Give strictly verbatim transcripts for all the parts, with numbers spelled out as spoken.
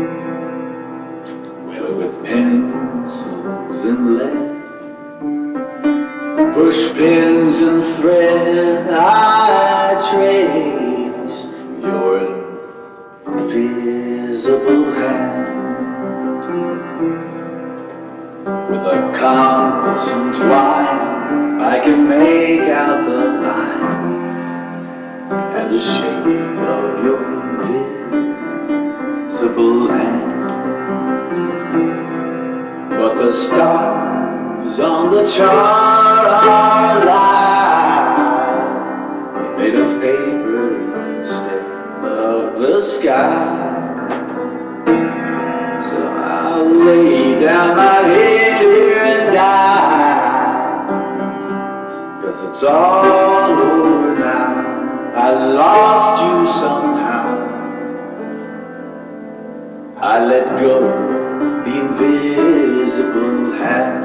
Well, with pencils and lead, push pins and thread, I trace your invisible hand. With a compass and twine, I can make out the line and the shape of your invisible hand. But the stars on the chart are light, made of paper instead of the sky. So I'll lay down my head here and die, 'cause it's all over now. I lost you somehow. I let go the invisible hand.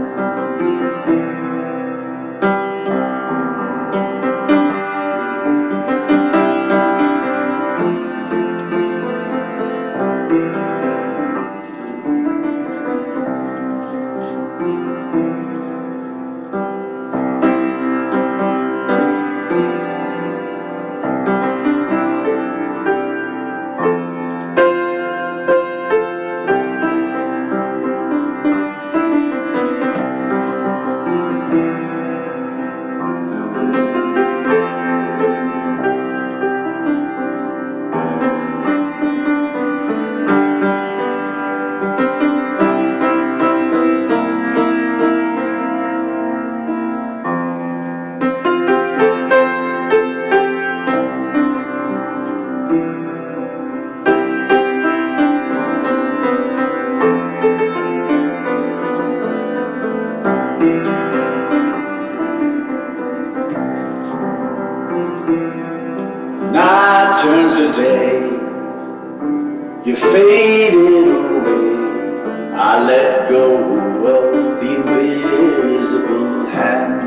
Night turns to day, you faded away. I let go of the invisible hand.